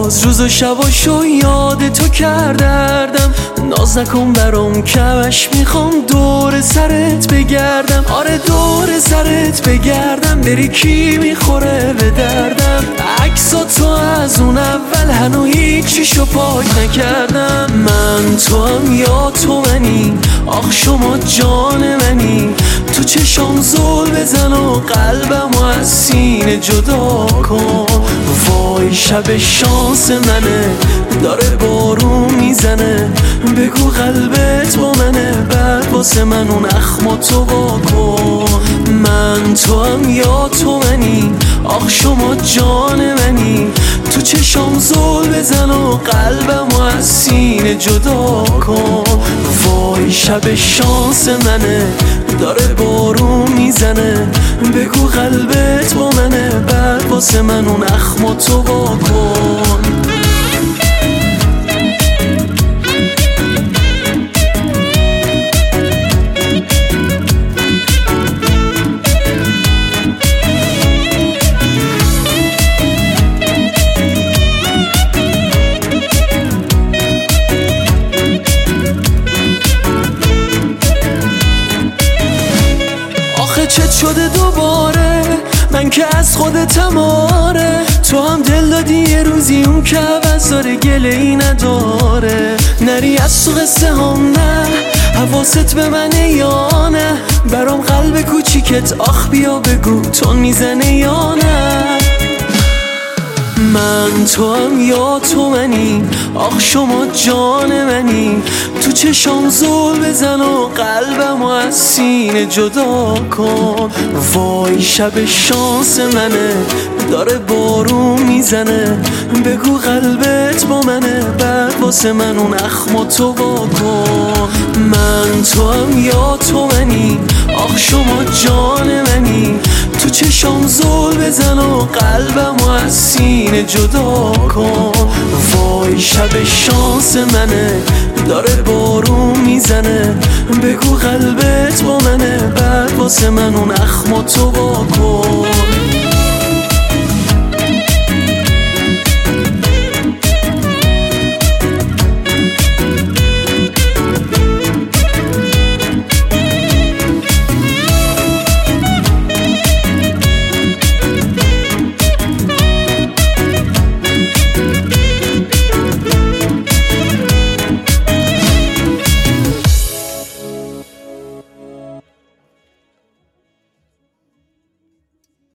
باز روز و شباشو یاد تو کردم. ناز نکن برام کمش میخوام دور سرت بگردم. آره دور سرت بگردم، بری کی میخوره به دردم. عکسا تو از اون اول هنو هیچیشو پاک نکردم. من تو هم یا تو منی، آخ شما جان منی. تو چشام زل بزن و قلبمو از سینه جدا کن. وای شب شانس منه، داره بارون میزنه. بگو قلبت با منه، بعد واسه من اون اخماتو واکن. من تو هم یا تو منی، آخ شما جان منی. تو چشام زل بزن و قلبمو از سینه جدا کن. وای شب شانس منه، داره بارون میزنه. بگو قلبت با منه، بعد واسه من اون اخماتو واکن. چت شده دوباره، من که از خودتم آره. تو هم دل دادی یه روزی اون که عوض داره، گله ای نداره. نری از تو قصه هم نه، حواست به منه یا نه. برام قلب کوچیکت آخ بیا بگو تون میزنه یا نه. من تو هم یا تو منی، آخ شما جان منی. تو چشام زل بزن و قلبمو از سینه جدا کن. وای شب شانس منه، داره بارون میزنه. بگو قلبت با منه، بعد واسه من اون اخماتو واکن. من تو هم یا تو منی، آخ شما جان منی. تو چشام زل بزن و قلبمو از سینه جدا کن. وای شب شانس منه، داره بارون میزنه. بگو قلبت با منه، بعد واسه من اون اخماتو واکن.